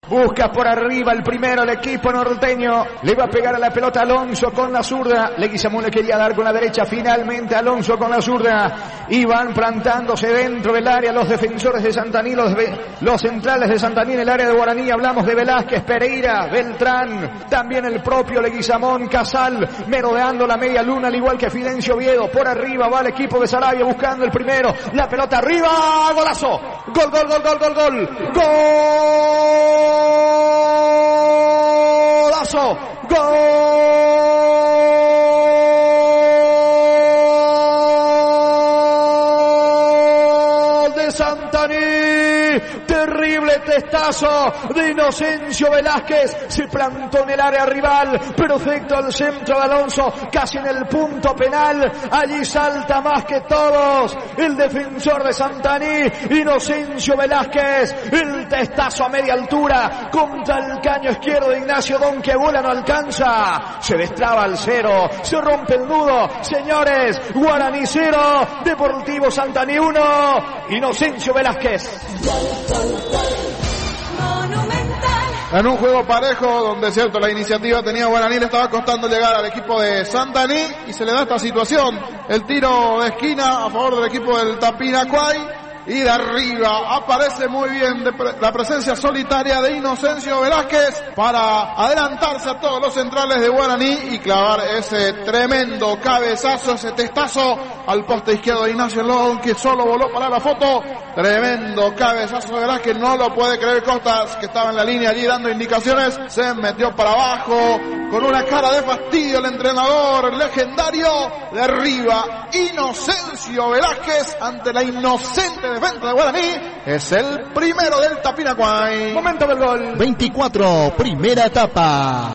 Busca por arriba el primero el equipo norteño. Le va a pegar a la pelota Alonso con la zurda. Leguizamón le quería dar con la derecha. Finalmente Alonso con la zurda. Y van plantándose dentro del área los defensores de Santaní, los centrales de Santaní en el área de Guaraní. Hablamos de Velázquez, Pereira, Beltrán. También el propio Leguizamón, Casal, merodeando la media luna al igual que Fidencio Oviedo. Por arriba va el equipo de Saravia buscando el primero. La pelota arriba. Golazo. Gol, gol, gol, gol, gol, gol. Golazo, gol de Santaní. Terrible testazo de Inocencio Velázquez. Se plantó en el área rival. Perfecto al centro de Alonso. Casi en el punto penal. Allí salta más que todos el defensor de Santaní, Inocencio Velázquez. El testazo a media altura contra el caño izquierdo de Ignacio Don, que bola no alcanza. Se destraba al cero. Se rompe el nudo. Señores, Guaraní 0, Deportivo Santaní 1. Inocencio Velázquez. En un juego parejo donde, cierto, la iniciativa tenía Guaraní, le estaba costando llegar al equipo de Santaní y se le da esta situación. El tiro de esquina a favor del equipo del Tapinacuay. Y de arriba aparece muy bien la presencia solitaria de Inocencio Velázquez para adelantarse a todos los centrales de Guaraní y clavar ese tremendo cabezazo, ese testazo al poste izquierdo de Ignacio Lodón, que solo voló para la foto. Tremendo cabezazo de Velázquez, no lo puede creer Costas, que estaba en la línea allí dando indicaciones. Se metió para abajo con una cara de fastidio el entrenador legendario. De arriba, Inocencio Velázquez ante la inocente defensa de Guaraní. Es el primero del Tapinacuay. Momento del gol. 24, primera etapa.